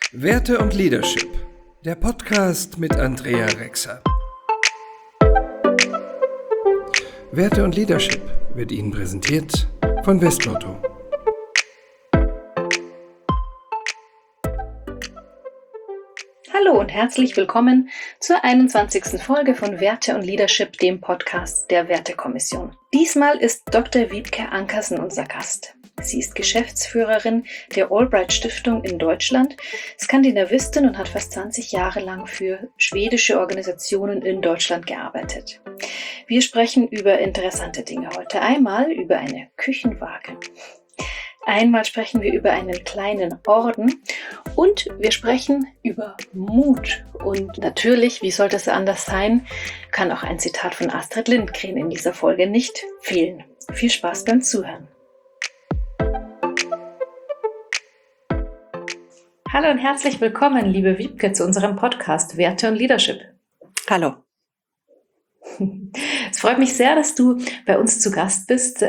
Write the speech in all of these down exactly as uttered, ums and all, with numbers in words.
Werte und Leadership, der Podcast mit Andrea Rexer. Werte und Leadership wird Ihnen präsentiert von Westlotto. Hallo und herzlich willkommen zur einundzwanzigsten Folge von Werte und Leadership, dem Podcast der Wertekommission. Diesmal ist Doktor Wiebke Ankersen unser Gast. Sie ist Geschäftsführerin der Allbright Stiftung in Deutschland, Skandinavistin und hat fast zwanzig Jahre lang für schwedische Organisationen in Deutschland gearbeitet. Wir sprechen über interessante Dinge heute. Einmal über eine Küchenwaage. Einmal sprechen wir über einen kleinen Orden und wir sprechen über Mut. Und natürlich, wie sollte es anders sein, kann auch ein Zitat von Astrid Lindgren in dieser Folge nicht fehlen. Viel Spaß beim Zuhören. Hallo und herzlich willkommen, liebe Wiebke, zu unserem Podcast Werte und Leadership. Hallo. Es freut mich sehr, dass du bei uns zu Gast bist.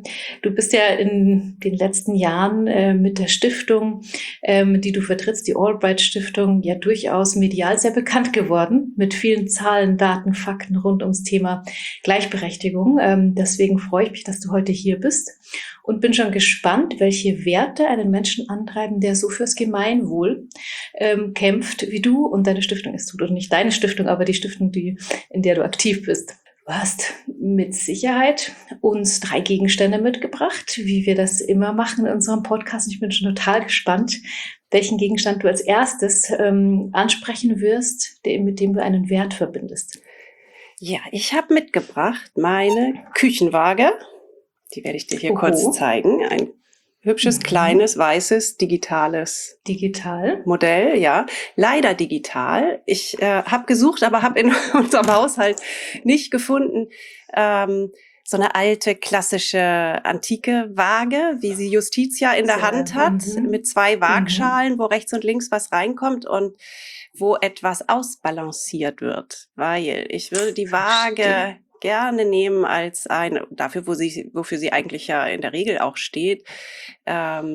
Du bist ja in den letzten Jahren mit der Stiftung, die du vertrittst, die Allbright Stiftung, ja durchaus medial sehr bekannt geworden, mit vielen Zahlen, Daten, Fakten rund ums Thema Gleichberechtigung. Deswegen freue ich mich, dass du heute hier bist und bin schon gespannt, welche Werte einen Menschen antreiben, der so fürs Gemeinwohl ähm, kämpft, wie du und deine Stiftung es tut. Und nicht deine Stiftung, aber die Stiftung, die, in der du aktiv bist. Du hast mit Sicherheit uns drei Gegenstände mitgebracht, wie wir das immer machen in unserem Podcast. Ich bin schon total gespannt, welchen Gegenstand du als erstes ähm, ansprechen wirst, der, mit dem du einen Wert verbindest. Ja, ich habe mitgebracht meine Küchenwaage. Die werde ich dir hier Oho. kurz zeigen. Ein hübsches, mhm. kleines, weißes, digitales Digital. Modell, ja. Leider digital. Ich äh, habe gesucht, aber habe in unserem Haushalt nicht gefunden. Ähm, so eine alte, klassische, antike Waage, wie sie Justitia in der Sehr, Hand hat, mhm. mit zwei Waagschalen, mhm. wo rechts und links was reinkommt und wo etwas ausbalanciert wird. Weil ich würde die Waage Verstehe. gerne nehmen als eine, dafür, wo sie, wofür sie eigentlich ja in der Regel auch steht, ähm,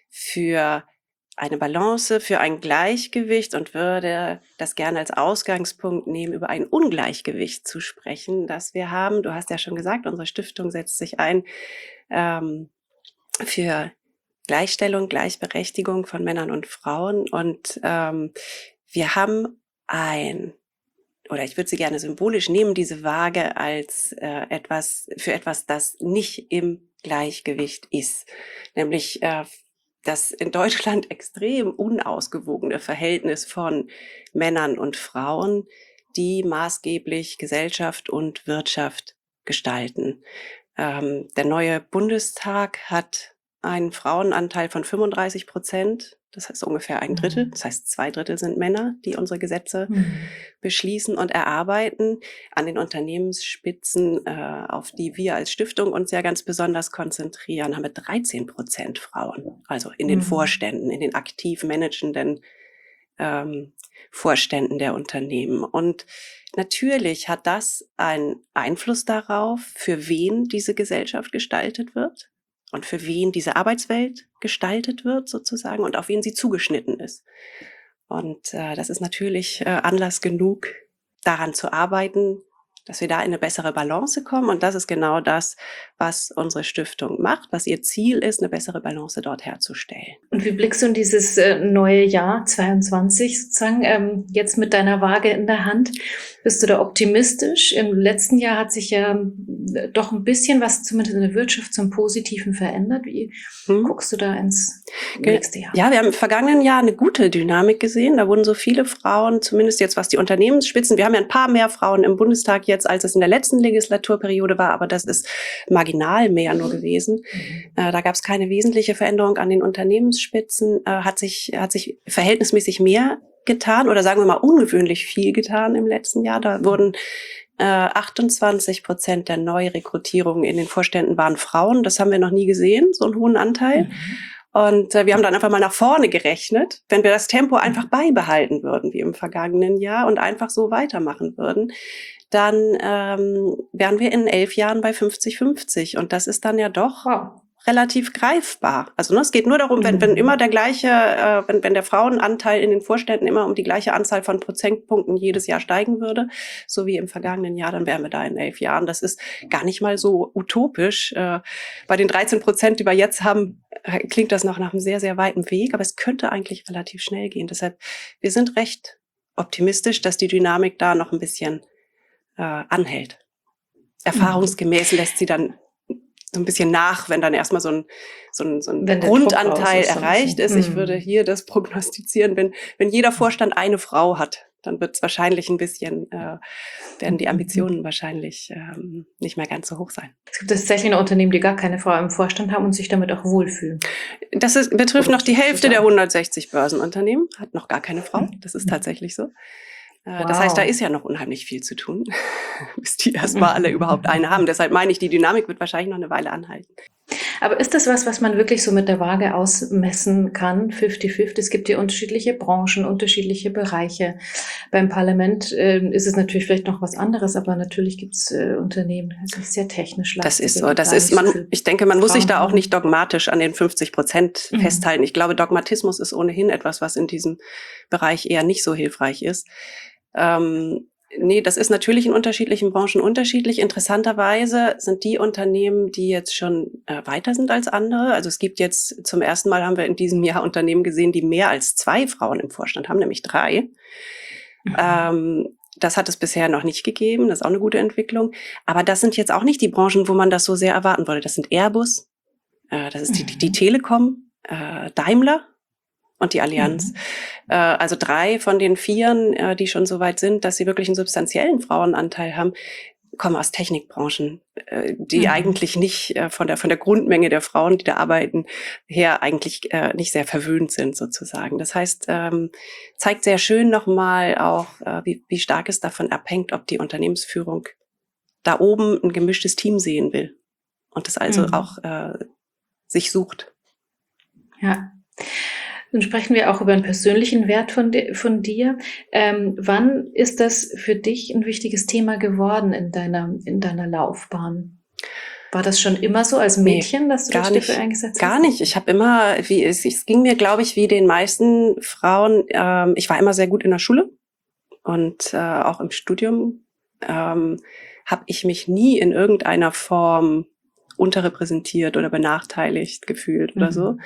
für eine Balance, für ein Gleichgewicht und würde das gerne als Ausgangspunkt nehmen, über ein Ungleichgewicht zu sprechen, das wir haben. Du hast ja schon gesagt, unsere Stiftung setzt sich ein ähm, für Gleichstellung, Gleichberechtigung von Männern und Frauen und ähm, wir haben ein oder ich würde sie gerne symbolisch nehmen, diese Waage als äh, etwas, für etwas, das nicht im Gleichgewicht ist. Nämlich äh, das in Deutschland extrem unausgewogene Verhältnis von Männern und Frauen, die maßgeblich Gesellschaft und Wirtschaft gestalten. Ähm, der neue Bundestag hat einen Frauenanteil von fünfunddreißig Prozent. Das heißt ungefähr ein Drittel, das heißt zwei Drittel sind Männer, die unsere Gesetze mhm. beschließen und erarbeiten. An den Unternehmensspitzen, äh, auf die wir als Stiftung uns ja ganz besonders konzentrieren, haben wir dreizehn Prozent Frauen. Also in den mhm. Vorständen, in den aktiv managenden ähm, Vorständen der Unternehmen. Und natürlich hat das einen Einfluss darauf, für wen diese Gesellschaft gestaltet wird. Und für wen diese Arbeitswelt gestaltet wird sozusagen und auf wen sie zugeschnitten ist. Und äh, das ist natürlich äh, Anlass genug, daran zu arbeiten, dass wir da in eine bessere Balance kommen. Und das ist genau das, was unsere Stiftung macht, was ihr Ziel ist, eine bessere Balance dort herzustellen. Und wie blickst du in dieses äh, neue Jahr zweiundzwanzig sozusagen, ähm, jetzt mit deiner Waage in der Hand? Bist du da optimistisch? Im letzten Jahr hat sich ja äh, doch ein bisschen was zumindest in der Wirtschaft zum Positiven verändert. Wie hm. guckst du da ins nächste Jahr? Ja, wir haben im vergangenen Jahr eine gute Dynamik gesehen. Da wurden so viele Frauen, zumindest jetzt was die Unternehmensspitzen, wir haben ja ein paar mehr Frauen im Bundestag jetzt, als es in der letzten Legislaturperiode war, aber das ist marginal mehr nur gewesen. Mhm. Äh, da gab es keine wesentliche Veränderung an den Unternehmensspitzen, äh, hat sich, hat sich verhältnismäßig mehr getan oder sagen wir mal ungewöhnlich viel getan im letzten Jahr. Da wurden äh, achtundzwanzig Prozent der Neurekrutierungen in den Vorständen waren Frauen. Das haben wir noch nie gesehen, so einen hohen Anteil. Mhm. Und äh, wir haben dann einfach mal nach vorne gerechnet, wenn wir das Tempo einfach beibehalten würden wie im vergangenen Jahr und einfach so weitermachen würden, dann ähm, wären wir in elf Jahren bei fünfzig fünfzig. Und das ist dann ja doch wow. relativ greifbar. Also ne, es geht nur darum, wenn, wenn immer der gleiche, äh, wenn, wenn der Frauenanteil in den Vorständen immer um die gleiche Anzahl von Prozentpunkten jedes Jahr steigen würde, so wie im vergangenen Jahr, dann wären wir da in elf Jahren. Das ist gar nicht mal so utopisch. Äh, bei den dreizehn Prozent, die wir jetzt haben, äh, klingt das noch nach einem sehr, sehr weiten Weg, aber es könnte eigentlich relativ schnell gehen. Deshalb, wir sind recht optimistisch, dass die Dynamik da noch ein bisschen äh, anhält. Erfahrungsgemäß lässt sie dann so ein bisschen nach, wenn dann erstmal so ein, so ein, so ein Grundanteil ist, erreicht ist. Ich würde hier das prognostizieren, wenn, wenn jeder Vorstand eine Frau hat, dann wird es wahrscheinlich ein bisschen, äh, werden die Ambitionen wahrscheinlich ähm, nicht mehr ganz so hoch sein. Es gibt tatsächlich noch Unternehmen, die gar keine Frau im Vorstand haben und sich damit auch wohlfühlen. Das ist, betrifft noch die Hälfte der hundertsechzig Börsenunternehmen, hat noch gar keine Frau. Das ist tatsächlich so. Wow. Das heißt, da ist ja noch unheimlich viel zu tun, bis die erstmal alle überhaupt eine haben. Deshalb meine ich, die Dynamik wird wahrscheinlich noch eine Weile anhalten. Aber ist das was, was man wirklich so mit der Waage ausmessen kann, fifty fifty? Es gibt ja unterschiedliche Branchen, unterschiedliche Bereiche. Beim Parlament äh, ist es natürlich vielleicht noch was anderes, aber natürlich gibt es äh, Unternehmen, das ist sehr technisch. Das ist so. Das ist man. So ich denke, man muss sich da auch nicht dogmatisch an den fünfzig Prozent mhm. festhalten. Ich glaube, Dogmatismus ist ohnehin etwas, was in diesem Bereich eher nicht so hilfreich ist. Ähm, Nee, das ist natürlich in unterschiedlichen Branchen unterschiedlich. Interessanterweise sind die Unternehmen, die jetzt schon äh, weiter sind als andere. Also es gibt jetzt zum ersten Mal, haben wir in diesem Jahr Unternehmen gesehen, die mehr als zwei Frauen im Vorstand haben, nämlich drei. Mhm. Ähm, das hat es bisher noch nicht gegeben. Das ist auch eine gute Entwicklung. Aber das sind jetzt auch nicht die Branchen, wo man das so sehr erwarten würde. Das sind Airbus, äh, das ist die, die, die Telekom, äh, Daimler und die Allianz. Mhm. Äh, also drei von den vieren, äh, die schon so weit sind, dass sie wirklich einen substanziellen Frauenanteil haben, kommen aus Technikbranchen, äh, die mhm. eigentlich nicht äh, von der von der Grundmenge der Frauen, die da arbeiten, her eigentlich äh, nicht sehr verwöhnt sind sozusagen. Das heißt, ähm, zeigt sehr schön nochmal auch, äh, wie, wie stark es davon abhängt, ob die Unternehmensführung da oben ein gemischtes Team sehen will und das also mhm. auch äh, sich sucht. Ja. Nun sprechen wir auch über einen persönlichen Wert von, di- von dir. Ähm, wann ist das für dich ein wichtiges Thema geworden in deiner, in deiner Laufbahn? War das schon immer so als Mädchen, nee, dass du dich dafür eingesetzt hast? Gar nicht. Ich habe immer, wie es, es ging mir, glaube ich, wie den meisten Frauen, ähm, ich war immer sehr gut in der Schule und äh, auch im Studium ähm, habe ich mich nie in irgendeiner Form unterrepräsentiert oder benachteiligt gefühlt mhm. oder so.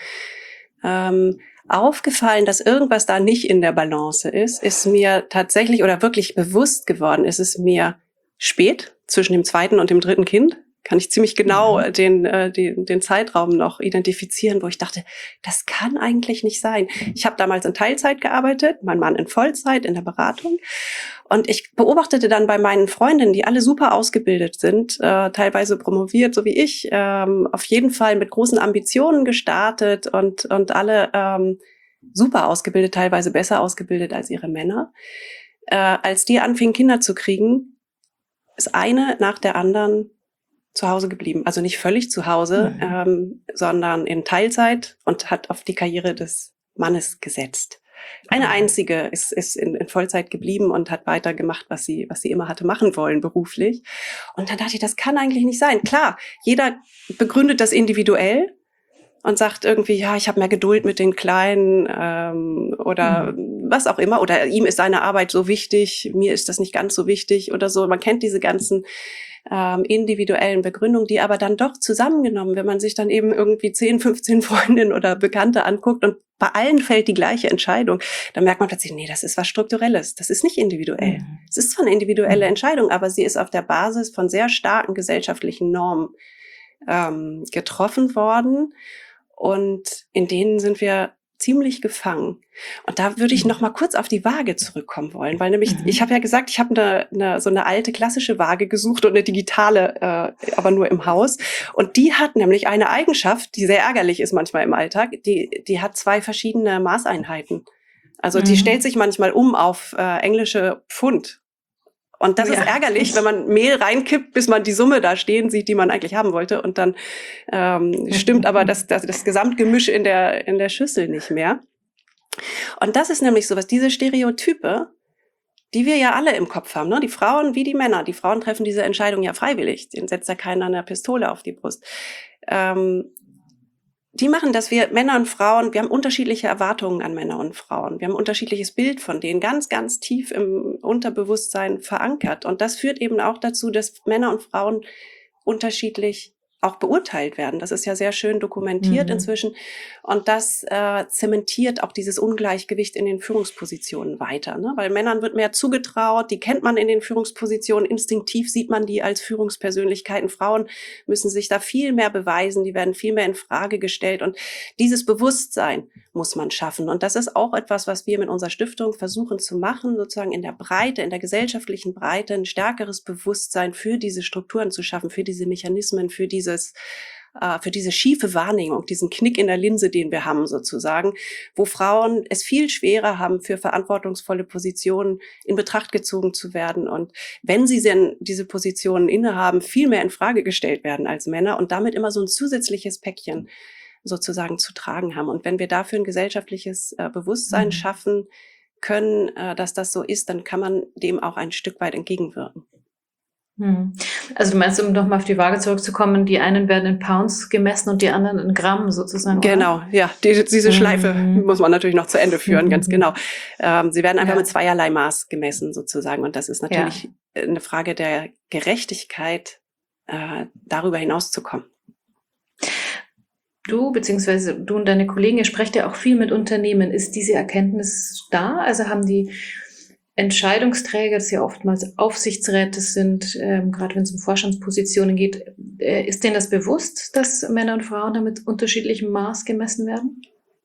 Ähm, aufgefallen, dass irgendwas da nicht in der Balance ist, ist mir tatsächlich oder wirklich bewusst geworden, ist es mir spät, zwischen dem zweiten und dem dritten Kind, kann ich ziemlich genau mhm. den, äh, den, den Zeitraum noch identifizieren, wo ich dachte, das kann eigentlich nicht sein. Ich habe damals in Teilzeit gearbeitet, mein Mann in Vollzeit in der Beratung und ich beobachtete dann bei meinen Freundinnen, die alle super ausgebildet sind, äh, teilweise promoviert, so wie ich, ähm, auf jeden Fall mit großen Ambitionen gestartet und, und alle ähm, super ausgebildet, teilweise besser ausgebildet als ihre Männer. Äh, als die anfingen, Kinder zu kriegen, ist eine nach der anderen zu Hause geblieben. Also nicht völlig zu Hause, mhm. ähm, sondern in Teilzeit und hat auf die Karriere des Mannes gesetzt. Eine mhm. einzige ist, ist in, in Vollzeit geblieben und hat weitergemacht, was sie, was sie immer hatte machen wollen beruflich. Und dann dachte ich, das kann eigentlich nicht sein. Klar, jeder begründet das individuell und sagt irgendwie, ja, ich habe mehr Geduld mit den Kleinen ähm, oder mhm. was auch immer. Oder ihm ist seine Arbeit so wichtig, mir ist das nicht ganz so wichtig oder so. Man kennt diese ganzen ähm, individuellen Begründungen, die aber dann doch zusammengenommen, wenn man sich dann eben irgendwie zehn, fünfzehn Freundinnen oder Bekannte anguckt und bei allen fällt die gleiche Entscheidung, dann merkt man plötzlich, nee, das ist was Strukturelles, das ist nicht individuell. Mhm. Es ist zwar eine individuelle mhm. Entscheidung, aber sie ist auf der Basis von sehr starken gesellschaftlichen Normen ähm, getroffen worden. Und in denen sind wir ziemlich gefangen. Und da würde ich noch mal kurz auf die Waage zurückkommen wollen, weil nämlich, mhm. ich habe ja gesagt, ich habe eine, eine, so eine alte klassische Waage gesucht und eine digitale, äh, aber nur im Haus. Und die hat nämlich eine Eigenschaft, die sehr ärgerlich ist manchmal im Alltag, die, die hat zwei verschiedene Maßeinheiten. Also mhm. die stellt sich manchmal um auf äh, englische Pfund. Und das ja. ist ärgerlich, wenn man Mehl reinkippt, bis man die Summe da stehen sieht, die man eigentlich haben wollte. Und dann ähm, stimmt aber das, das, das Gesamtgemisch in der, in der Schüssel nicht mehr. Und das ist nämlich sowas, diese Stereotype, die wir ja alle im Kopf haben, ne? Die Frauen wie die Männer. Die Frauen treffen diese Entscheidung ja freiwillig. Denen setzt ja keiner eine Pistole auf die Brust. Ähm, die machen, dass wir Männer und Frauen, wir haben unterschiedliche Erwartungen an Männer und Frauen. Wir haben ein unterschiedliches Bild von denen, ganz, ganz tief im Unterbewusstsein verankert. Und das führt eben auch dazu, dass Männer und Frauen unterschiedlich auch beurteilt werden. Das ist ja sehr schön dokumentiert mhm. inzwischen. Und das äh, zementiert auch dieses Ungleichgewicht in den Führungspositionen weiter. Ne? Weil Männern wird mehr zugetraut, die kennt man in den Führungspositionen, instinktiv sieht man die als Führungspersönlichkeiten. Frauen müssen sich da viel mehr beweisen, die werden viel mehr in Frage gestellt. Und dieses Bewusstsein muss man schaffen. Und das ist auch etwas, was wir mit unserer Stiftung versuchen zu machen, sozusagen in der Breite, in der gesellschaftlichen Breite, ein stärkeres Bewusstsein für diese Strukturen zu schaffen, für diese Mechanismen, für dieses, äh, für diese schiefe Wahrnehmung, diesen Knick in der Linse, den wir haben sozusagen, wo Frauen es viel schwerer haben, für verantwortungsvolle Positionen in Betracht gezogen zu werden. Und wenn sie denn diese Positionen innehaben, viel mehr in Frage gestellt werden als Männer und damit immer so ein zusätzliches Päckchen sozusagen zu tragen haben. Und wenn wir dafür ein gesellschaftliches äh, Bewusstsein mhm. schaffen können, äh, dass das so ist, dann kann man dem auch ein Stück weit entgegenwirken. Mhm. Also du meinst, um nochmal auf die Waage zurückzukommen, die einen werden in Pounds gemessen und die anderen in Gramm sozusagen? Genau, oder? Ja, die, diese Schleife mhm. muss man natürlich noch zu Ende führen, mhm. ganz genau. Ähm, sie werden einfach ja. mit zweierlei Maß gemessen sozusagen. Und das ist natürlich ja. eine Frage der Gerechtigkeit, äh, darüber hinauszukommen. Du, beziehungsweise du und deine Kollegen, ihr sprecht ja auch viel mit Unternehmen. Ist diese Erkenntnis da? Also haben die Entscheidungsträger, das ja oftmals Aufsichtsräte sind, ähm, gerade wenn es um Vorstandspositionen geht, äh, ist denen das bewusst, dass Männer und Frauen da mit unterschiedlichem Maß gemessen werden?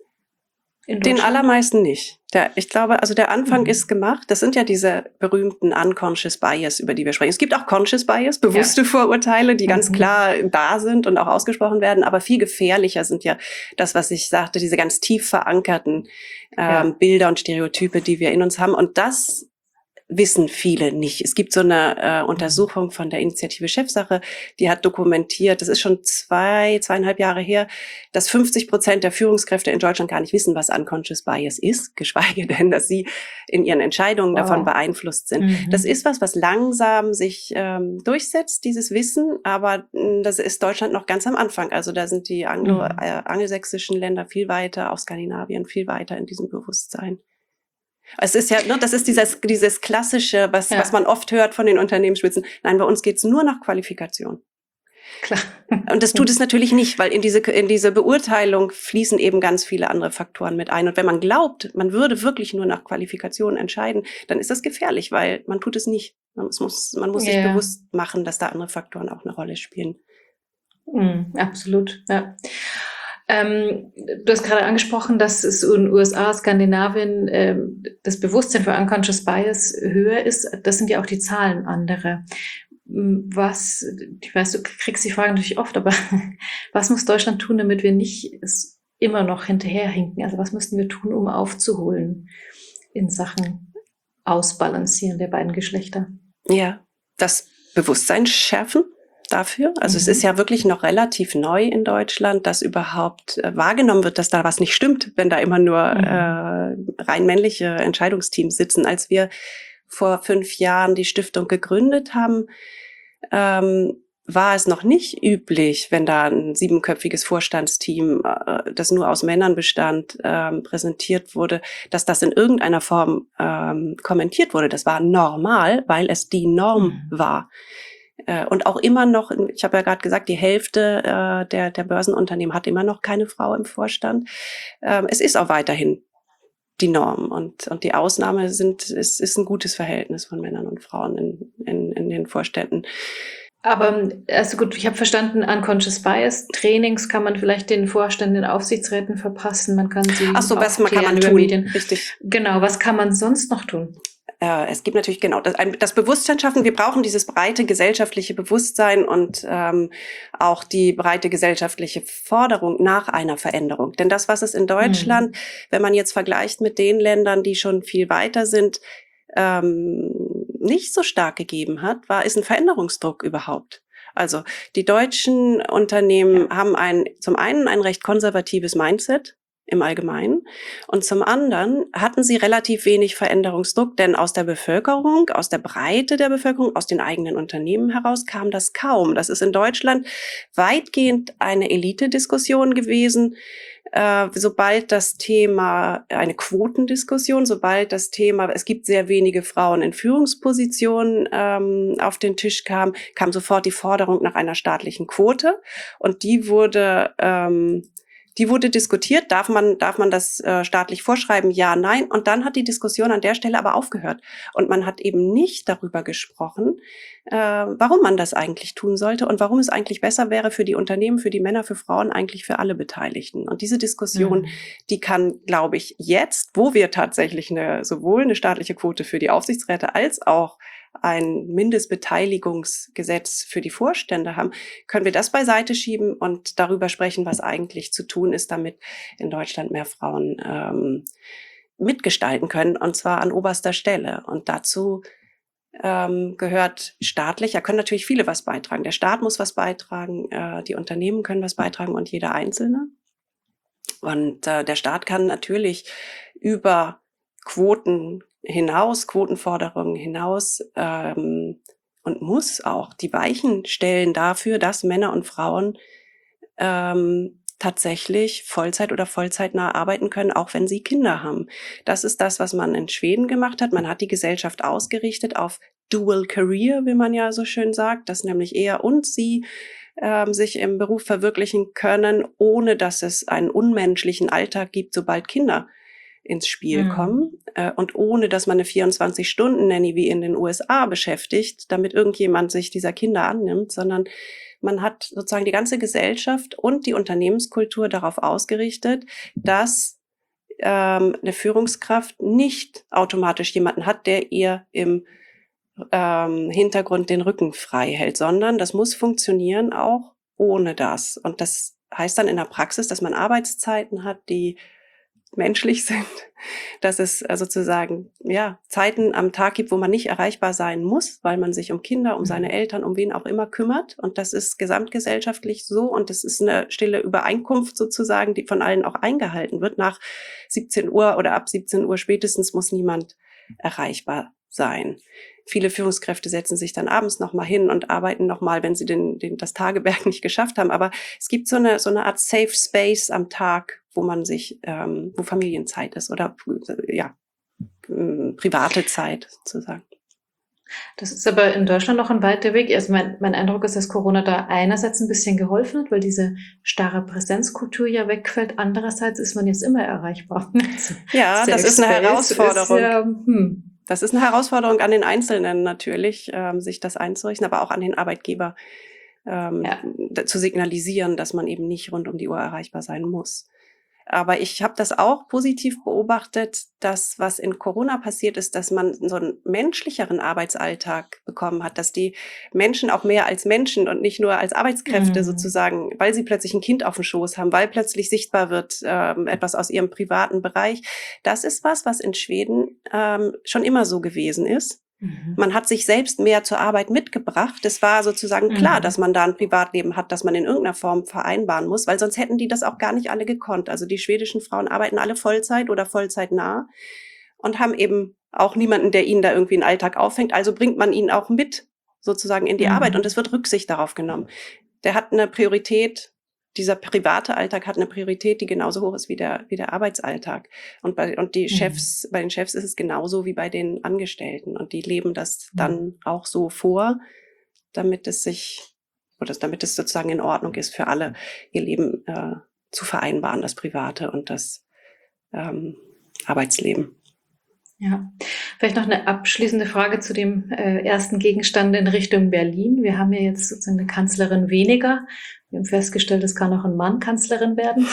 Den allermeisten nicht. Der, ich glaube, also der Anfang mhm. ist gemacht. Das sind ja diese berühmten unconscious bias, über die wir sprechen. Es gibt auch conscious bias, bewusste ja. Vorurteile, die mhm. ganz klar da sind und auch ausgesprochen werden. Aber viel gefährlicher sind ja das, was ich sagte, diese ganz tief verankerten ähm, ja. Bilder und Stereotype, die wir in uns haben. Und das wissen viele nicht. Es gibt so eine äh, Untersuchung von der Initiative Chefsache, die hat dokumentiert, das ist schon zwei, zweieinhalb Jahre her, dass fünfzig Prozent der Führungskräfte in Deutschland gar nicht wissen, was Unconscious Bias ist, geschweige denn, dass sie in ihren Entscheidungen wow. davon beeinflusst sind. Mhm. Das ist was, was langsam sich ähm, durchsetzt, dieses Wissen, aber mh, das ist Deutschland noch ganz am Anfang. Also da sind die Anglo- mhm. äh, angelsächsischen Länder viel weiter, auch Skandinavien viel weiter in diesem Bewusstsein. Es ist ja, ne, das ist dieses, dieses klassische, was, ja. was man oft hört von den Unternehmensspitzen. Nein, bei uns geht's nur nach Qualifikation. Klar. Und das tut es natürlich nicht, weil in diese, in diese Beurteilung fließen eben ganz viele andere Faktoren mit ein. Und wenn man glaubt, man würde wirklich nur nach Qualifikation entscheiden, dann ist das gefährlich, weil man tut es nicht. Man muss, man muss ja. sich bewusst machen, dass da andere Faktoren auch eine Rolle spielen. Mhm, absolut, ja. Ähm, du hast gerade angesprochen, dass es in den U S A, Skandinavien ähm, das Bewusstsein für Unconscious Bias höher ist. Das sind ja auch die Zahlen andere. Was, ich weiß, du kriegst die Frage natürlich oft, aber was muss Deutschland tun, damit wir nicht es immer noch hinterherhinken? Also was müssten wir tun, um aufzuholen in Sachen Ausbalancieren der beiden Geschlechter? Ja, das Bewusstsein schärfen. Dafür. Also mhm. es ist ja wirklich noch relativ neu in Deutschland, dass überhaupt äh, wahrgenommen wird, dass da was nicht stimmt, wenn da immer nur mhm. äh, rein männliche Entscheidungsteams sitzen. Als wir vor fünf Jahren die Stiftung gegründet haben, ähm, war es noch nicht üblich, wenn da ein siebenköpfiges Vorstandsteam, äh, das nur aus Männern bestand, ähm, präsentiert wurde, dass das in irgendeiner Form ähm, kommentiert wurde. Das war normal, weil es die Norm mhm. war. Und auch immer noch, ich habe ja gerade gesagt, die Hälfte äh, der, der Börsenunternehmen hat immer noch keine Frau im Vorstand. Ähm, es ist auch weiterhin die Norm und, und die Ausnahme sind, es ist ein gutes Verhältnis von Männern und Frauen in, in, in den Vorständen. Aber, also gut, ich habe verstanden, Unconscious Bias, Trainings kann man vielleicht den Vorständen, den Aufsichtsräten verpassen, man kann sie Ach so, was kann man über tun? Medien. Richtig. Genau, was kann man sonst noch tun? Äh, es gibt natürlich genau das, ein, das Bewusstsein schaffen. Wir brauchen dieses breite gesellschaftliche Bewusstsein und ähm, auch die breite gesellschaftliche Forderung nach einer Veränderung. Denn das, was es in Deutschland, mhm. wenn man jetzt vergleicht mit den Ländern, die schon viel weiter sind, ähm, nicht so stark gegeben hat, war, ist ein Veränderungsdruck überhaupt. Also die deutschen Unternehmen ja. haben ein, zum einen ein recht konservatives Mindset. im Allgemeinen. Und zum anderen hatten sie relativ wenig Veränderungsdruck, denn aus der Bevölkerung, aus der Breite der Bevölkerung, aus den eigenen Unternehmen heraus kam das kaum. Das ist in Deutschland weitgehend eine Elite-Diskussion gewesen. Äh, sobald das Thema, eine Quotendiskussion, sobald das Thema, es gibt sehr wenige Frauen in Führungspositionen, ähm, auf den Tisch kam, kam sofort die Forderung nach einer staatlichen Quote. Und die wurde ähm, Die wurde diskutiert, darf man, darf man das äh, staatlich vorschreiben? Ja, nein. Und dann hat die Diskussion an der Stelle aber aufgehört. Und man hat eben nicht darüber gesprochen, äh, warum man das eigentlich tun sollte und warum es eigentlich besser wäre für die Unternehmen, für die Männer, für Frauen, eigentlich für alle Beteiligten. Und diese Diskussion, mhm. die kann, glaube ich, jetzt, wo wir tatsächlich eine, sowohl eine staatliche Quote für die Aufsichtsräte als auch ein Mindestbeteiligungsgesetz für die Vorstände haben, können wir das beiseite schieben und darüber sprechen, was eigentlich zu tun ist, damit in Deutschland mehr Frauen ähm, mitgestalten können, und zwar an oberster Stelle. Und dazu ähm, gehört staatlich, da können natürlich viele was beitragen. Der Staat muss was beitragen, äh, die Unternehmen können was beitragen und jeder Einzelne. Und äh, der Staat kann natürlich über Quoten hinaus, Quotenforderungen hinaus ähm, und muss auch die Weichen stellen dafür, dass Männer und Frauen ähm, tatsächlich Vollzeit oder vollzeitnah arbeiten können, auch wenn sie Kinder haben. Das ist das, was man in Schweden gemacht hat. Man hat die Gesellschaft ausgerichtet auf Dual Career, wie man ja so schön sagt, dass nämlich er und sie ähm, sich im Beruf verwirklichen können, ohne dass es einen unmenschlichen Alltag gibt, sobald Kinder ins Spiel mhm. kommen äh, und ohne, dass man eine vierundzwanzig-Stunden-Nanny wie in den U S A beschäftigt, damit irgendjemand sich dieser Kinder annimmt, sondern man hat sozusagen die ganze Gesellschaft und die Unternehmenskultur darauf ausgerichtet, dass ähm, eine Führungskraft nicht automatisch jemanden hat, der ihr im ähm, Hintergrund den Rücken frei hält, sondern das muss funktionieren auch ohne das. Und das heißt dann in der Praxis, dass man Arbeitszeiten hat, die menschlich sind, dass es sozusagen ja Zeiten am Tag gibt, wo man nicht erreichbar sein muss, weil man sich um Kinder, um seine Eltern, um wen auch immer kümmert. Und das ist gesamtgesellschaftlich so und das ist eine stille Übereinkunft sozusagen, die von allen auch eingehalten wird. Nach siebzehn Uhr oder ab siebzehn Uhr spätestens muss niemand erreichbar sein. Viele Führungskräfte setzen sich dann abends noch mal hin und arbeiten noch mal, wenn sie den, den, das Tagewerk nicht geschafft haben. Aber es gibt so eine, so eine Art Safe Space am Tag, wo man sich, ähm, wo Familienzeit ist oder ja, äh, private Zeit sozusagen. Das ist aber in Deutschland noch ein weiter Weg. Also mein, mein Eindruck ist, dass Corona da einerseits ein bisschen geholfen hat, weil diese starre Präsenzkultur ja wegfällt. Andererseits ist man jetzt immer erreichbar. Also ja, das ist eine Herausforderung. Ist, ja, hm. Das ist eine Herausforderung an den Einzelnen natürlich, ähm, sich das einzurichten, aber auch an den Arbeitgeber ähm, ja. zu signalisieren, dass man eben nicht rund um die Uhr erreichbar sein muss. Aber ich habe das auch positiv beobachtet, dass was in Corona passiert ist, dass man so einen menschlicheren Arbeitsalltag bekommen hat, dass die Menschen auch mehr als Menschen und nicht nur als Arbeitskräfte mhm. sozusagen, weil sie plötzlich ein Kind auf dem Schoß haben, weil plötzlich sichtbar wird ähm, etwas aus ihrem privaten Bereich. Das ist was, was in Schweden ähm, schon immer so gewesen ist. Man hat sich selbst mehr zur Arbeit mitgebracht. Es war sozusagen klar, mhm. dass man da ein Privatleben hat, das man in irgendeiner Form vereinbaren muss, weil sonst hätten die das auch gar nicht alle gekonnt. Also die schwedischen Frauen arbeiten alle Vollzeit oder vollzeitnah und haben eben auch niemanden, der ihnen da irgendwie einen Alltag auffängt. Also bringt man ihn auch mit sozusagen in die mhm. Arbeit und es wird Rücksicht darauf genommen. Der hat eine Priorität. Dieser private Alltag hat eine Priorität, die genauso hoch ist wie der, wie der Arbeitsalltag. Und bei, und die Chefs, mhm. bei den Chefs ist es genauso wie bei den Angestellten. Und die leben das mhm. dann auch so vor, damit es sich, oder damit es sozusagen in Ordnung ist für alle, ihr Leben äh, zu vereinbaren, das Private und das ähm, Arbeitsleben. Ja, vielleicht noch eine abschließende Frage zu dem äh, ersten Gegenstand in Richtung Berlin. Wir haben ja jetzt sozusagen eine Kanzlerin weniger. Wir haben festgestellt, es kann auch ein Mann Kanzlerin werden.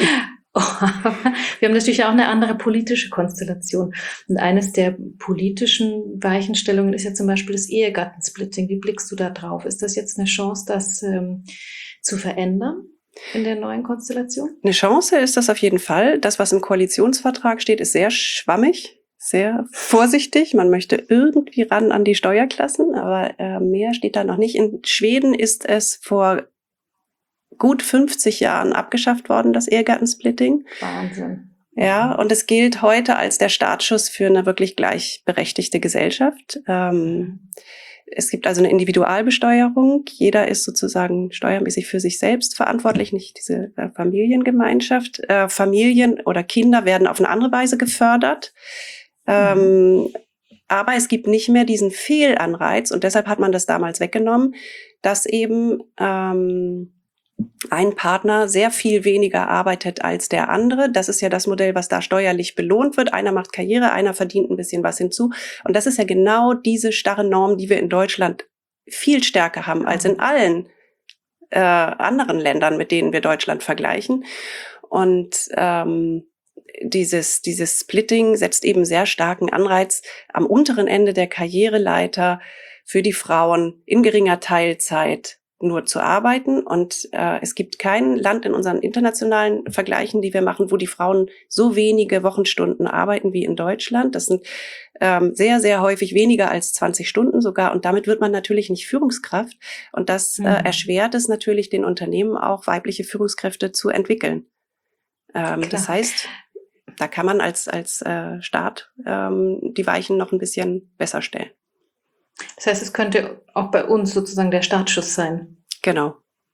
Wir haben natürlich auch eine andere politische Konstellation. Und eines der politischen Weichenstellungen ist ja zum Beispiel das Ehegattensplitting. Wie blickst du da drauf? Ist das jetzt eine Chance, das ähm, zu verändern in der neuen Konstellation? Eine Chance ist das auf jeden Fall. Das, was im Koalitionsvertrag steht, ist sehr schwammig. Sehr vorsichtig. Man möchte irgendwie ran an die Steuerklassen, aber äh, mehr steht da noch nicht. In Schweden ist es vor gut fünfzig Jahren abgeschafft worden, das Ehegattensplitting. Wahnsinn. Ja, und es gilt heute als der Startschuss für eine wirklich gleichberechtigte Gesellschaft. Ähm, es gibt also eine Individualbesteuerung. Jeder ist sozusagen steuermäßig für sich selbst verantwortlich, nicht diese äh, Familiengemeinschaft. Äh, Familien oder Kinder werden auf eine andere Weise gefördert. Ähm, mhm. Aber es gibt nicht mehr diesen Fehlanreiz, und deshalb hat man das damals weggenommen, dass eben ähm, ein Partner sehr viel weniger arbeitet als der andere. Das ist ja das Modell, was da steuerlich belohnt wird. Einer macht Karriere, einer verdient ein bisschen was hinzu. Und das ist ja genau diese starre Norm, die wir in Deutschland viel stärker haben als in allen äh, anderen Ländern, mit denen wir Deutschland vergleichen. Und ähm, dieses, dieses Splitting setzt eben sehr starken Anreiz am unteren Ende der Karriereleiter für die Frauen in geringer Teilzeit nur zu arbeiten. Und äh, es gibt kein Land in unseren internationalen Vergleichen, die wir machen, wo die Frauen so wenige Wochenstunden arbeiten wie in Deutschland. Das sind ähm, sehr, sehr häufig weniger als zwanzig Stunden sogar. Und damit wird man natürlich nicht Führungskraft. Und das mhm. äh, erschwert es natürlich den Unternehmen auch, weibliche Führungskräfte zu entwickeln. Ähm, das heißt, da kann man als, als äh, Staat ähm, die Weichen noch ein bisschen besser stellen. Das heißt, es könnte auch bei uns sozusagen der Startschuss sein. Genau.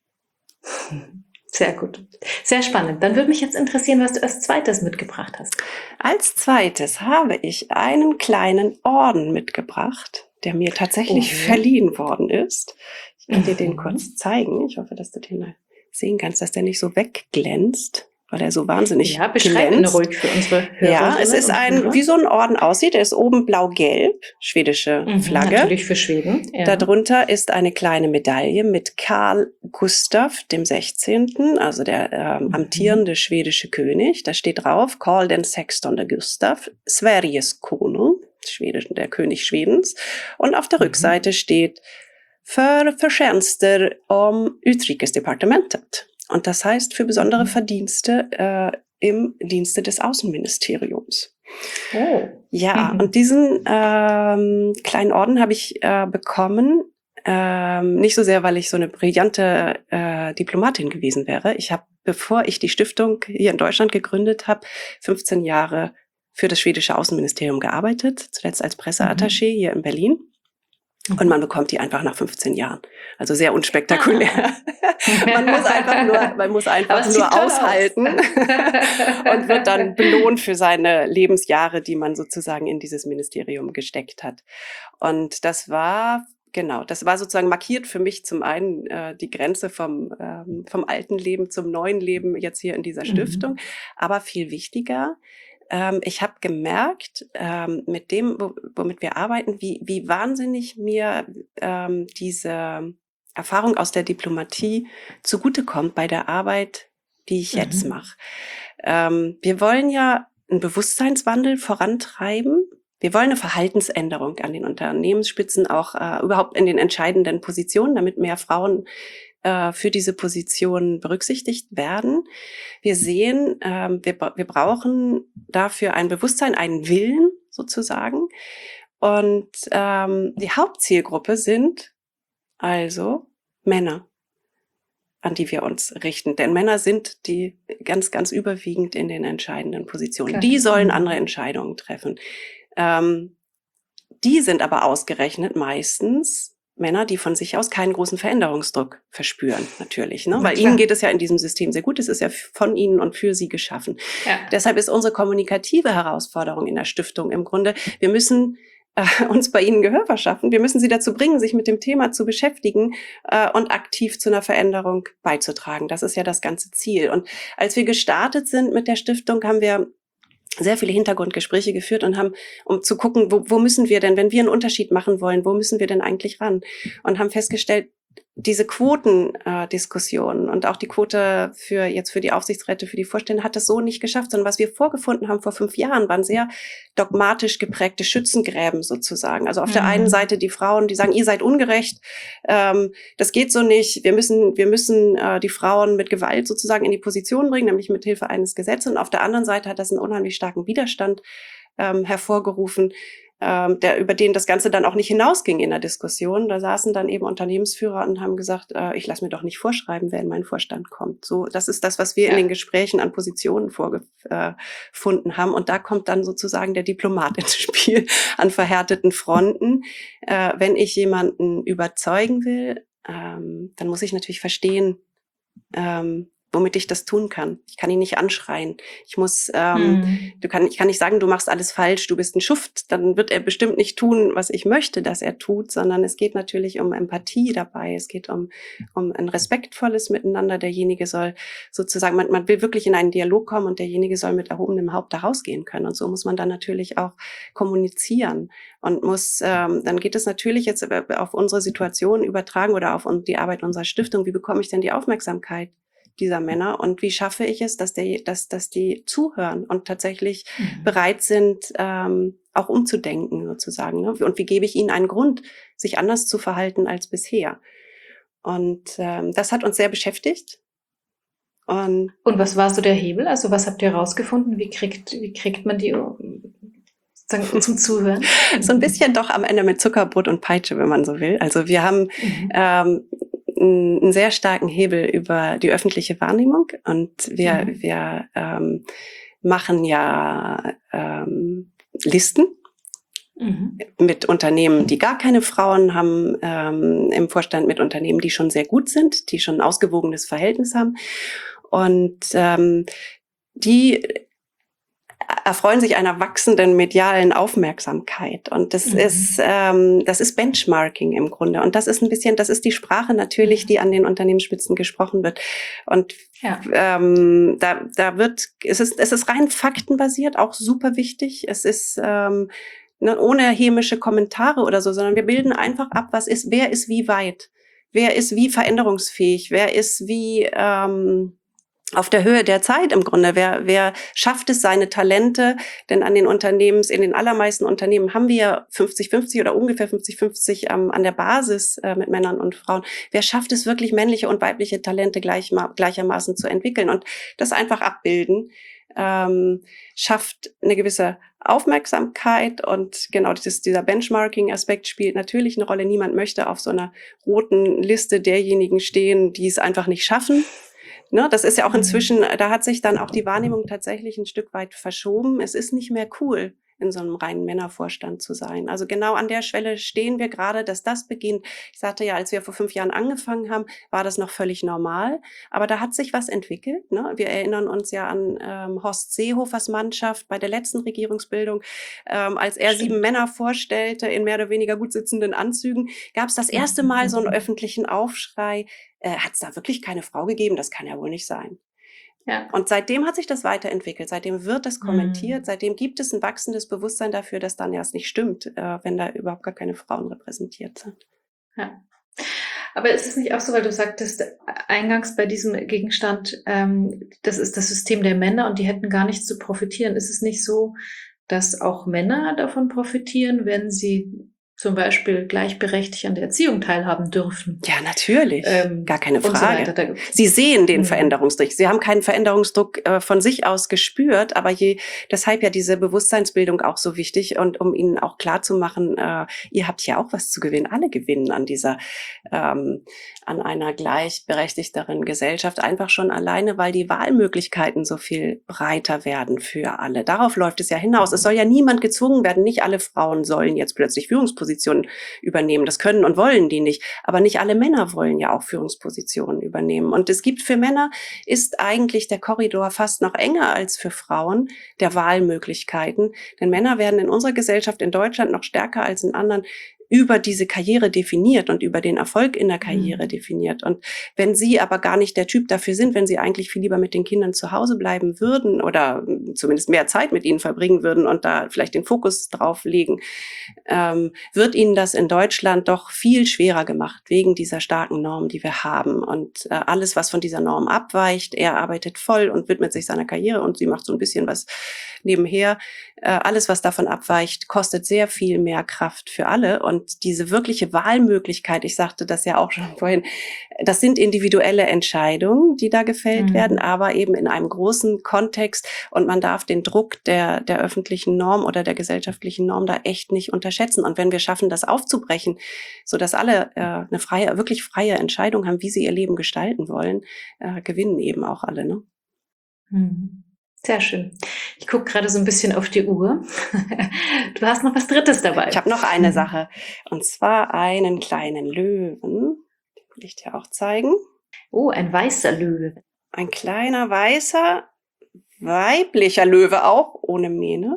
Sehr gut. Sehr spannend. Dann würde mich jetzt interessieren, was du als zweites mitgebracht hast. Als zweites habe ich einen kleinen Orden mitgebracht, der mir tatsächlich oh. verliehen worden ist. Ich kann mhm. dir den kurz zeigen. Ich hoffe, dass du den mal sehen kannst, dass der nicht so wegglänzt, weil er so wahnsinnig ja, beschreib ihn ruhig für unsere Hörer. Ja, es ist ein, wie so ein Orden aussieht. Er ist oben blau-gelb, schwedische mhm, Flagge. Natürlich für Schweden. Ja. Darunter ist eine kleine Medaille mit Karl Gustav dem sechzehnten, also der ähm, mhm. amtierende schwedische König. Da steht drauf, Karl den sextonde Gustav, Sveriges Konung, Schwedisch, der König Schwedens. Und auf der mhm. Rückseite steht, für Förtjänster om Utrikesdepartementet. Und das heißt für besondere Verdienste äh, im Dienste des Außenministeriums. Oh. Ja, mhm. und diesen ähm, kleinen Orden habe ich äh, bekommen, ähm, nicht so sehr, weil ich so eine brillante äh, Diplomatin gewesen wäre. Ich habe, bevor ich die Stiftung hier in Deutschland gegründet habe, fünfzehn Jahre für das schwedische Außenministerium gearbeitet, zuletzt als Presseattaché mhm. hier in Berlin. Und man bekommt die einfach nach fünfzehn Jahren. Also sehr unspektakulär. man muss einfach nur, man muss einfach nur aushalten aus. und wird dann belohnt für seine Lebensjahre, die man sozusagen in dieses Ministerium gesteckt hat. Und das war, genau, das war sozusagen markiert für mich zum einen äh, die Grenze vom, ähm, vom alten Leben zum neuen Leben jetzt hier in dieser Stiftung. Mhm. Aber viel wichtiger, ich habe gemerkt, ähm, mit dem, wo, womit wir arbeiten, wie, wie wahnsinnig mir ähm, diese Erfahrung aus der Diplomatie zugutekommt bei der Arbeit, die ich mhm. jetzt mache. Ähm, wir wollen ja einen Bewusstseinswandel vorantreiben. Wir wollen eine Verhaltensänderung an den Unternehmensspitzen, auch äh, überhaupt in den entscheidenden Positionen, damit mehr Frauen für diese Position berücksichtigt werden. Wir sehen, ähm, wir, wir brauchen dafür ein Bewusstsein, einen Willen sozusagen. Und ähm, die Hauptzielgruppe sind also Männer, an die wir uns richten. Denn Männer sind die ganz, ganz überwiegend in den entscheidenden Positionen. Klar. Die sollen andere Entscheidungen treffen. Ähm, die sind aber ausgerechnet meistens Männer, die von sich aus keinen großen Veränderungsdruck verspüren, natürlich, ne? Weil ihnen geht es ja in diesem System sehr gut. Es ist ja von ihnen und für sie geschaffen. Ja. Deshalb ist unsere kommunikative Herausforderung in der Stiftung im Grunde, wir müssen äh, uns bei ihnen Gehör verschaffen. Wir müssen sie dazu bringen, sich mit dem Thema zu beschäftigen äh, und aktiv zu einer Veränderung beizutragen. Das ist ja das ganze Ziel. Und als wir gestartet sind mit der Stiftung, haben wir sehr viele Hintergrundgespräche geführt und haben, um zu gucken, wo, wo müssen wir denn, wenn wir einen Unterschied machen wollen, wo müssen wir denn eigentlich ran? Und haben festgestellt, diese Quotendiskussionen äh, und auch die Quote für jetzt für die Aufsichtsräte, für die Vorstände hat das so nicht geschafft, sondern was wir vorgefunden haben vor fünf Jahren, waren sehr dogmatisch geprägte Schützengräben sozusagen. Also auf mhm. der einen Seite die Frauen, die sagen, ihr seid ungerecht, ähm, das geht so nicht, wir müssen wir müssen äh, die Frauen mit Gewalt sozusagen in die Position bringen, nämlich mit Hilfe eines Gesetzes. Und auf der anderen Seite hat das einen unheimlich starken Widerstand ähm, hervorgerufen, ähm, der, über den das Ganze dann auch nicht hinausging in der Diskussion. Da saßen dann eben Unternehmensführer und haben gesagt, äh, ich lasse mir doch nicht vorschreiben, wer in meinen Vorstand kommt. So, das ist das, was wir ja. in den Gesprächen an Positionen vorgefunden haben. Und da kommt dann sozusagen der Diplomat ins Spiel an verhärteten Fronten. Äh, wenn ich jemanden überzeugen will, ähm, dann muss ich natürlich verstehen, ähm, womit ich das tun kann. Ich kann ihn nicht anschreien. Ich muss, ähm, mhm. du kann, ich kann nicht sagen, du machst alles falsch, du bist ein Schuft. Dann wird er bestimmt nicht tun, was ich möchte, dass er tut, sondern es geht natürlich um Empathie dabei. Es geht um, um ein respektvolles Miteinander. Derjenige soll sozusagen, man, man will wirklich in einen Dialog kommen und derjenige soll mit erhobenem Haupt da rausgehen können. Und so muss man dann natürlich auch kommunizieren und muss, ähm, dann geht es natürlich jetzt auf unsere Situation übertragen oder auf die Arbeit unserer Stiftung. Wie bekomme ich denn die Aufmerksamkeit dieser Männer und wie schaffe ich es, dass der, dass, dass die zuhören und tatsächlich mhm. bereit sind, ähm, auch umzudenken sozusagen, ne? Und wie gebe ich ihnen einen Grund, sich anders zu verhalten als bisher? Und ähm, das hat uns sehr beschäftigt. Und, und was war so der Hebel? Also was habt ihr herausgefunden? Wie kriegt, wie kriegt man die sozusagen zum Zuhören? So ein bisschen doch am Ende mit Zuckerbrot und Peitsche, wenn man so will. Also wir haben mhm. ähm, einen sehr starken Hebel über die öffentliche Wahrnehmung und wir, mhm. wir ähm, machen ja ähm, Listen mhm. mit Unternehmen, die gar keine Frauen haben, ähm, im Vorstand mit Unternehmen, die schon sehr gut sind, die schon ein ausgewogenes Verhältnis haben und ähm, die erfreuen sich einer wachsenden medialen Aufmerksamkeit. Und das mhm. ist, ähm, das ist Benchmarking im Grunde. Und das ist ein bisschen, das ist die Sprache natürlich, die an den Unternehmensspitzen gesprochen wird. Und ja. ähm, da, da wird, es ist, es ist rein faktenbasiert, auch super wichtig. Es ist, ähm, ne, ohne hämische Kommentare oder so, sondern wir bilden einfach ab, was ist, wer ist wie weit, wer ist wie veränderungsfähig, wer ist wie, ähm, auf der Höhe der Zeit im Grunde. Wer, wer schafft es, seine Talente, denn an den Unternehmens, in den allermeisten Unternehmen haben wir fünfzig fünfzig oder ungefähr fünfzig fünfzig ähm, an der Basis äh, mit Männern und Frauen. Wer schafft es wirklich, männliche und weibliche Talente gleich, gleichermaßen zu entwickeln und das einfach abbilden, ähm, schafft eine gewisse Aufmerksamkeit und genau dieses, dieser Benchmarking-Aspekt spielt natürlich eine Rolle. Niemand möchte auf so einer roten Liste derjenigen stehen, die es einfach nicht schaffen. Ne, das ist ja auch inzwischen, da hat sich dann auch die Wahrnehmung tatsächlich ein Stück weit verschoben. Es ist nicht mehr cool, in so einem reinen Männervorstand zu sein. Also genau an der Schwelle stehen wir gerade, dass das beginnt. Ich sagte ja, als wir vor fünf Jahren angefangen haben, war das noch völlig normal. Aber da hat sich was entwickelt. Ne? Wir erinnern uns ja an ähm, Horst Seehofers Mannschaft bei der letzten Regierungsbildung. Ähm, als er Stimmt. sieben Männer vorstellte in mehr oder weniger gut sitzenden Anzügen, gab es das erste Mal so einen öffentlichen Aufschrei. Äh, hat es da wirklich keine Frau gegeben? Das kann ja wohl nicht sein. Ja. Und seitdem hat sich das weiterentwickelt, seitdem wird das kommentiert, mhm. seitdem gibt es ein wachsendes Bewusstsein dafür, dass dann erst nicht stimmt, äh, wenn da überhaupt gar keine Frauen repräsentiert sind. Ja. Aber ist es nicht auch so, weil du sagtest, eingangs bei diesem Gegenstand, ähm, das ist das System der Männer und die hätten gar nichts zu profitieren. Ist es nicht so, dass auch Männer davon profitieren, wenn sie zum Beispiel gleichberechtigt an der Erziehung teilhaben dürfen? Ja, natürlich. Ähm, Gar keine Frage. So Sie sehen den mhm. Veränderungsdruck. Sie haben keinen Veränderungsdruck äh, von sich aus gespürt, aber je, deshalb ja diese Bewusstseinsbildung auch so wichtig und um ihnen auch klar zu machen, äh, ihr habt ja auch was zu gewinnen. Alle gewinnen an dieser, ähm, an einer gleichberechtigteren Gesellschaft, einfach schon alleine, weil die Wahlmöglichkeiten so viel breiter werden für alle. Darauf läuft es ja hinaus. Es soll ja niemand gezwungen werden. Nicht alle Frauen sollen jetzt plötzlich Führungspositionen übernehmen. Das können und wollen die nicht. Aber nicht alle Männer wollen ja auch Führungspositionen übernehmen. Und es gibt für Männer, ist eigentlich der Korridor fast noch enger als für Frauen der Wahlmöglichkeiten. Denn Männer werden in unserer Gesellschaft in Deutschland noch stärker als in anderen über diese Karriere definiert und über den Erfolg in der Karriere mhm. definiert. Und wenn sie aber gar nicht der Typ dafür sind, wenn sie eigentlich viel lieber mit den Kindern zu Hause bleiben würden oder zumindest mehr Zeit mit ihnen verbringen würden und da vielleicht den Fokus drauf legen, ähm, wird ihnen das in Deutschland doch viel schwerer gemacht, wegen dieser starken Norm, die wir haben. Und äh, alles, was von dieser Norm abweicht, er arbeitet voll und widmet sich seiner Karriere und sie macht so ein bisschen was nebenher. Äh, alles, was davon abweicht, kostet sehr viel mehr Kraft für alle. Und Und diese wirkliche Wahlmöglichkeit, ich sagte das ja auch schon vorhin, das sind individuelle Entscheidungen, die da gefällt Mhm. werden, aber eben in einem großen Kontext. Und man darf den Druck der, der öffentlichen Norm oder der gesellschaftlichen Norm da echt nicht unterschätzen. Und wenn wir schaffen, das aufzubrechen, sodass alle äh, eine freie, wirklich freie Entscheidung haben, wie sie ihr Leben gestalten wollen, äh, gewinnen eben auch alle, ne? Mhm. Sehr schön. Ich gucke gerade so ein bisschen auf die Uhr. Du hast noch was Drittes dabei. Ich habe noch eine Sache, und zwar einen kleinen Löwen. Den will ich dir auch zeigen. Oh, ein weißer Löwe. Ein kleiner, weißer, weiblicher Löwe auch, ohne Mähne.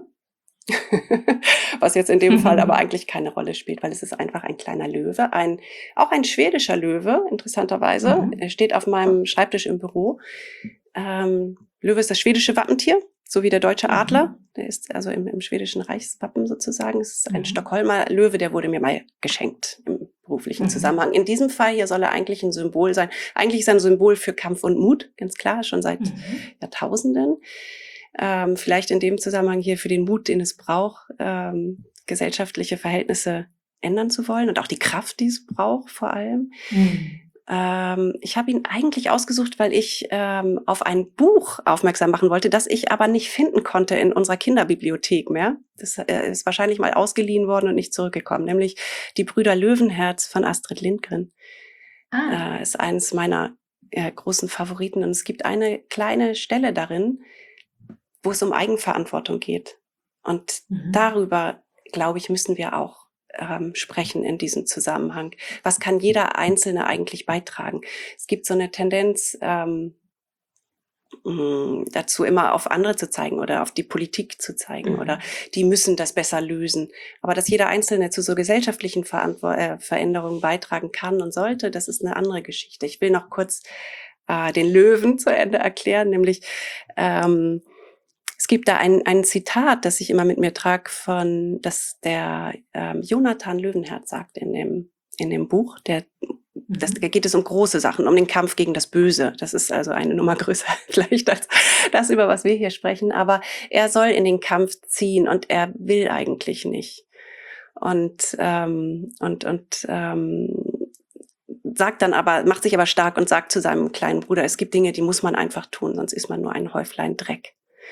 Was jetzt in dem Fall aber eigentlich keine Rolle spielt, weil es ist einfach ein kleiner Löwe. Ein, auch ein schwedischer Löwe, interessanterweise. Mhm. Er steht auf meinem Schreibtisch im Büro. Ähm, Löwe ist das schwedische Wappentier, so wie der deutsche Adler. Mhm. Der ist also im, im schwedischen Reichswappen sozusagen. Es ist ein Mhm. Stockholmer Löwe, der wurde mir mal geschenkt im beruflichen Mhm. Zusammenhang. In diesem Fall hier soll er eigentlich ein Symbol sein. Eigentlich ist er ein Symbol für Kampf und Mut, ganz klar, schon seit Mhm. Jahrtausenden. Ähm, vielleicht in dem Zusammenhang hier für den Mut, den es braucht, ähm, gesellschaftliche Verhältnisse ändern zu wollen und auch die Kraft, die es braucht vor allem. Mhm. Ähm, ich habe ihn eigentlich ausgesucht, weil ich ähm, auf ein Buch aufmerksam machen wollte, das ich aber nicht finden konnte in unserer Kinderbibliothek mehr. Das äh, ist wahrscheinlich mal ausgeliehen worden und nicht zurückgekommen, nämlich Die Brüder Löwenherz von Astrid Lindgren. Ah. Äh, ist eines meiner äh, großen Favoriten, und es gibt eine kleine Stelle darin, wo es um Eigenverantwortung geht. Und Mhm. darüber, glaube ich, müssen wir auch ähm, sprechen in diesem Zusammenhang. Was kann jeder Einzelne eigentlich beitragen? Es gibt so eine Tendenz ähm, mh, dazu, immer auf andere zu zeigen oder auf die Politik zu zeigen, Mhm. oder die müssen das besser lösen. Aber dass jeder Einzelne zu so gesellschaftlichen Verantwo- äh, Veränderungen beitragen kann und sollte, das ist eine andere Geschichte. Ich will noch kurz äh, den Löwen zu Ende erklären, nämlich ähm, es gibt da ein, ein Zitat, das ich immer mit mir trage, von, das der ähm, Jonathan Löwenherz sagt in dem, in dem Buch. Der, das, da Mhm. geht es um große Sachen, um den Kampf gegen das Böse. Das ist also eine Nummer größer vielleicht als das, über was wir hier sprechen. Aber er soll in den Kampf ziehen und er will eigentlich nicht. Und, ähm, und, und ähm, sagt dann aber, macht sich aber stark und sagt zu seinem kleinen Bruder, es gibt Dinge, die muss man einfach tun, sonst ist man nur ein Häuflein Dreck.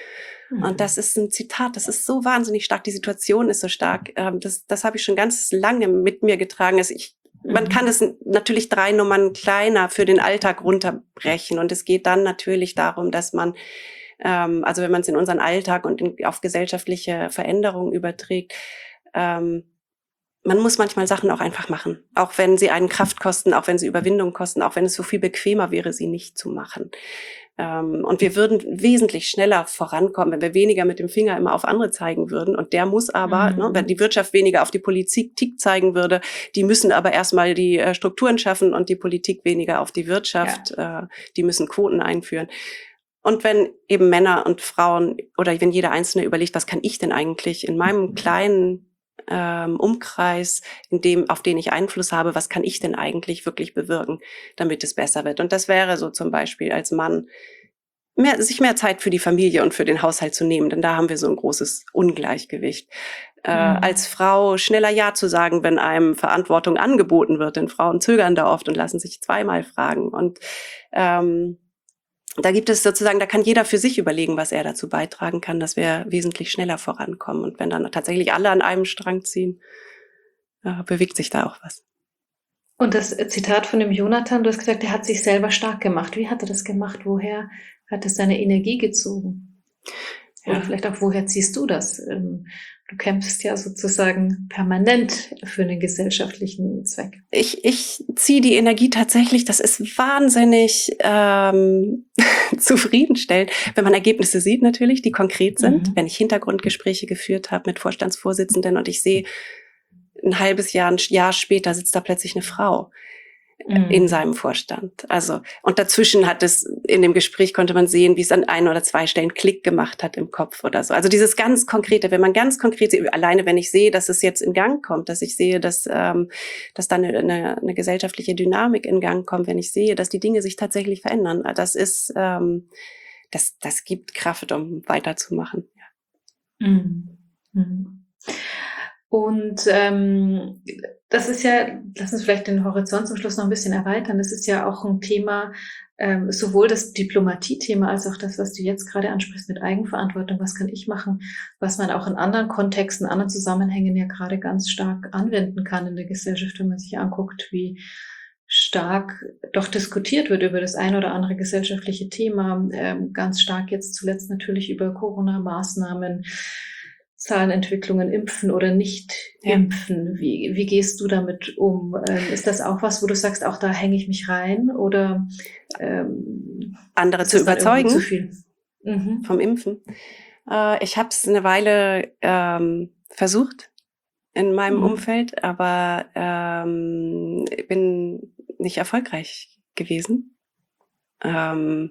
Und das Mhm. ist ein Zitat, das ist so wahnsinnig stark, die Situation ist so stark. Ähm, das das habe ich schon ganz lange mit mir getragen. Also ich, man Mhm. kann es natürlich drei Nummern kleiner für den Alltag runterbrechen. Und es geht dann natürlich darum, dass man, ähm, also wenn man es in unseren Alltag und in, auf gesellschaftliche Veränderungen überträgt, ähm, man muss manchmal Sachen auch einfach machen. Auch wenn sie einen Kraft kosten, auch wenn sie Überwindung kosten, auch wenn es so viel bequemer wäre, sie nicht zu machen. Ähm, und wir würden wesentlich schneller vorankommen, wenn wir weniger mit dem Finger immer auf andere zeigen würden. Und der muss aber, Mhm. ne, wenn die Wirtschaft weniger auf die Politik zeigen würde, die müssen aber erstmal die äh, Strukturen schaffen, und die Politik weniger auf die Wirtschaft, Ja. äh, die müssen Quoten einführen. Und wenn eben Männer und Frauen oder wenn jeder Einzelne überlegt, was kann ich denn eigentlich in meinem kleinen ähm, Umkreis, in dem, auf den ich Einfluss habe, was kann ich denn eigentlich wirklich bewirken, damit es besser wird? Und das wäre so zum Beispiel als Mann, mehr, sich mehr Zeit für die Familie und für den Haushalt zu nehmen, denn da haben wir so ein großes Ungleichgewicht. Äh, Mhm. als Frau schneller Ja zu sagen, wenn einem Verantwortung angeboten wird, denn Frauen zögern da oft und lassen sich zweimal fragen. Und ähm, da gibt es sozusagen, da kann jeder für sich überlegen, was er dazu beitragen kann, dass wir wesentlich schneller vorankommen. Und wenn dann tatsächlich alle an einem Strang ziehen, äh, bewegt sich da auch was. Und das Zitat von dem Jonathan, du hast gesagt, er hat sich selber stark gemacht. Wie hat er das gemacht? Woher hat es seine Energie gezogen? Oder Ja. vielleicht auch, woher ziehst du das? Ähm, Du kämpfst ja sozusagen permanent für einen gesellschaftlichen Zweck. Ich, ich ziehe die Energie tatsächlich, das ist wahnsinnig ähm, zufriedenstellend, wenn man Ergebnisse sieht natürlich, die konkret sind. Mhm. Wenn ich Hintergrundgespräche geführt habe mit Vorstandsvorsitzenden und ich sehe, ein halbes Jahr, ein Jahr später sitzt da plötzlich eine Frau in Mhm. seinem Vorstand. Also, und dazwischen hat es, in dem Gespräch konnte man sehen, wie es an ein oder zwei Stellen Klick gemacht hat im Kopf oder so. Also dieses ganz Konkrete, wenn man ganz konkret sieht, alleine wenn ich sehe, dass es jetzt in Gang kommt, dass ich sehe, dass, ähm, dass da eine, eine, eine gesellschaftliche Dynamik in Gang kommt, wenn ich sehe, dass die Dinge sich tatsächlich verändern, das ist, ähm, das, das gibt Kraft, um weiterzumachen. Mhm. Mhm. Und ähm, das ist ja, lass uns vielleicht den Horizont zum Schluss noch ein bisschen erweitern, das ist ja auch ein Thema, ähm, sowohl das Diplomatie-Thema als auch das, was du jetzt gerade ansprichst mit Eigenverantwortung, was kann ich machen, was man auch in anderen Kontexten, anderen Zusammenhängen ja gerade ganz stark anwenden kann in der Gesellschaft, wenn man sich anguckt, wie stark doch diskutiert wird über das ein oder andere gesellschaftliche Thema, ähm, ganz stark jetzt zuletzt natürlich über Corona-Maßnahmen, Zahlenentwicklungen, impfen oder nicht Ja. impfen. Wie, wie gehst du damit um? Ähm, ist das auch was, wo du sagst, auch da hänge ich mich rein oder ähm, Andere ist zu das dann irgendwie überzeugen zu viel? Mhm. vom Impfen. Äh, ich habe es eine Weile ähm, versucht in meinem Mhm. Umfeld, aber ähm, bin nicht erfolgreich gewesen. Ähm,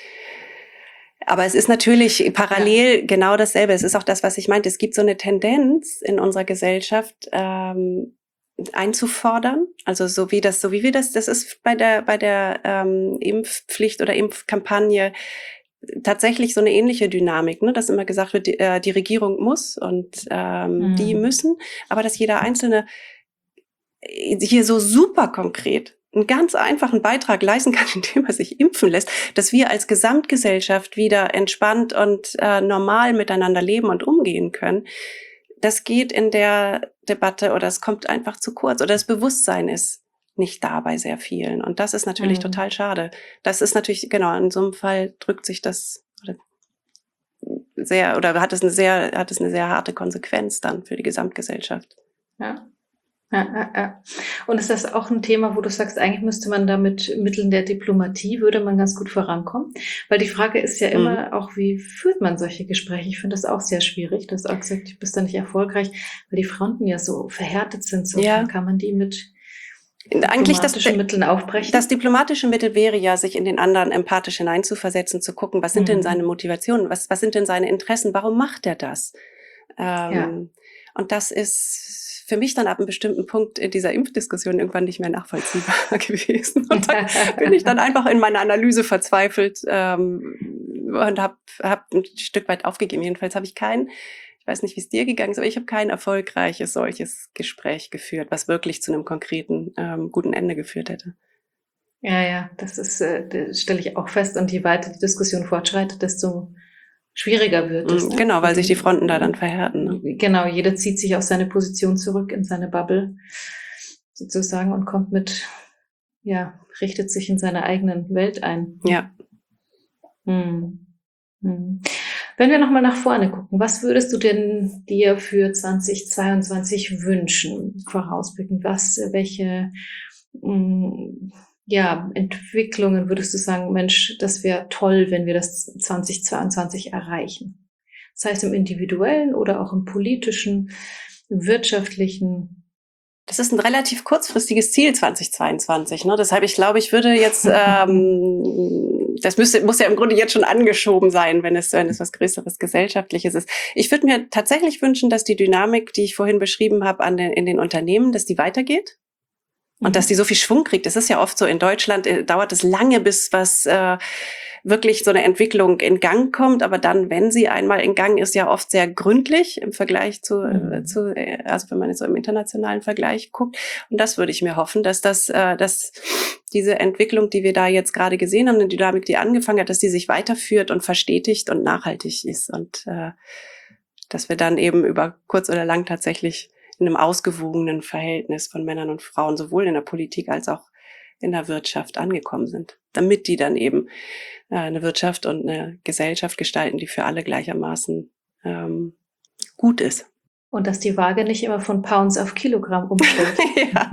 aber es ist natürlich parallel genau dasselbe. Es ist auch das, was ich meinte. Es gibt so eine Tendenz in unserer Gesellschaft, ähm, einzufordern. Also so wie das, so wie wir das, das ist bei der bei der ähm, Impfpflicht oder Impfkampagne tatsächlich so eine ähnliche Dynamik, ne? Dass immer gesagt wird, die, äh, die Regierung muss und ähm, Mhm. die müssen, aber dass jeder Einzelne hier so super konkret einen ganz einfachen Beitrag leisten kann, indem er sich impfen lässt, dass wir als Gesamtgesellschaft wieder entspannt und äh, normal miteinander leben und umgehen können. Das geht in der Debatte oder es kommt einfach zu kurz oder das Bewusstsein ist nicht da bei sehr vielen. Und das ist natürlich Mhm. total schade. Das ist natürlich, genau, in so einem Fall drückt sich das oder sehr, oder hat es eine sehr, hat es eine sehr harte Konsequenz dann für die Gesamtgesellschaft. Ja. Ja, ja, ja. Und ist das auch ein Thema, wo du sagst, eigentlich müsste man da mit Mitteln der Diplomatie, würde man ganz gut vorankommen? Weil die Frage ist ja immer Mhm. auch, wie führt man solche Gespräche? Ich finde das auch sehr schwierig. Du hast auch gesagt, du bist da nicht erfolgreich, weil die Fronten ja so verhärtet sind. So Ja. kann man die mit Eigentlich das, diplomatischen Mitteln aufbrechen? das diplomatische Mittel wäre ja, sich in den anderen empathisch hineinzuversetzen, zu gucken, was sind Mhm. denn seine Motivationen, was, was sind denn seine Interessen, warum macht er das? Ähm, Ja. Und das ist für mich dann ab einem bestimmten Punkt in dieser Impfdiskussion irgendwann nicht mehr nachvollziehbar gewesen. Und dann bin ich dann einfach in meiner Analyse verzweifelt ähm, und habe hab ein Stück weit aufgegeben. Jedenfalls habe ich kein, ich weiß nicht, wie es dir gegangen ist, aber ich habe kein erfolgreiches solches Gespräch geführt, was wirklich zu einem konkreten, ähm, guten Ende geführt hätte. Ja, ja, das ist, äh, das stelle ich auch fest. Und je weiter die Diskussion fortschreitet, desto schwieriger wird es. Mm, Ne? Genau, weil Die- sich die Fronten da dann verhärten. Ne? Genau, jeder zieht sich auf seine Position zurück, in seine Bubble sozusagen und kommt mit, ja, richtet sich in seiner eigenen Welt ein. Ja. Hm. Hm. Wenn wir nochmal nach vorne gucken, was würdest du denn dir für zweitausendzweiundzwanzig wünschen, vorausblickend? Was, welche mh, ja, Entwicklungen würdest du sagen, Mensch, das wäre toll, wenn wir das zweitausendzweiundzwanzig erreichen? Das heißt im individuellen oder auch im politischen, im wirtschaftlichen. Das ist ein relativ kurzfristiges Ziel zweitausendzweiundzwanzig. Ne? Deshalb, ich glaube, ich würde jetzt, ähm, das müsste, muss ja im Grunde jetzt schon angeschoben sein, wenn es, wenn es was Größeres Gesellschaftliches ist. Ich würde mir tatsächlich wünschen, dass die Dynamik, die ich vorhin beschrieben habe, an den, in den Unternehmen, dass die weitergeht. Und dass die so viel Schwung kriegt. Das ist ja oft so, in Deutschland äh, dauert es lange, bis was äh, wirklich so eine Entwicklung in Gang kommt. Aber dann, wenn sie einmal in Gang ist, ja oft sehr gründlich im Vergleich zu, Mhm. äh, zu äh, also wenn man jetzt so im internationalen Vergleich guckt. Und das würde ich mir hoffen, dass das, äh, dass diese Entwicklung, die wir da jetzt gerade gesehen haben, eine Dynamik, die angefangen hat, dass die sich weiterführt und verstetigt und nachhaltig ist. Und äh, dass wir dann eben über kurz oder lang tatsächlich in einem ausgewogenen Verhältnis von Männern und Frauen sowohl in der Politik als auch in der Wirtschaft angekommen sind, damit die dann eben äh, eine Wirtschaft und eine Gesellschaft gestalten, die für alle gleichermaßen ähm, gut ist. Und dass die Waage nicht immer von Pounds auf Kilogramm umstellt. Ja.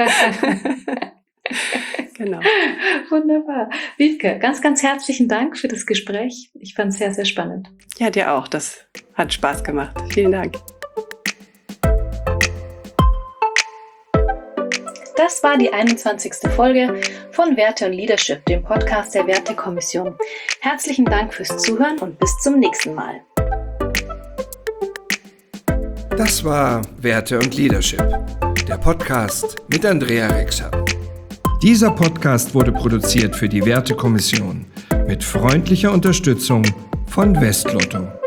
Genau. Wunderbar. Wiebke, ganz, ganz herzlichen Dank für das Gespräch. Ich fand es sehr, sehr spannend. Ja, dir auch. Das hat Spaß gemacht. Vielen Dank. Das war die einundzwanzigste Folge von Werte und Leadership, dem Podcast der Wertekommission. Herzlichen Dank fürs Zuhören und bis zum nächsten Mal. Das war Werte und Leadership, der Podcast mit Andrea Rexer. Dieser Podcast wurde produziert für die Wertekommission mit freundlicher Unterstützung von Westlotto.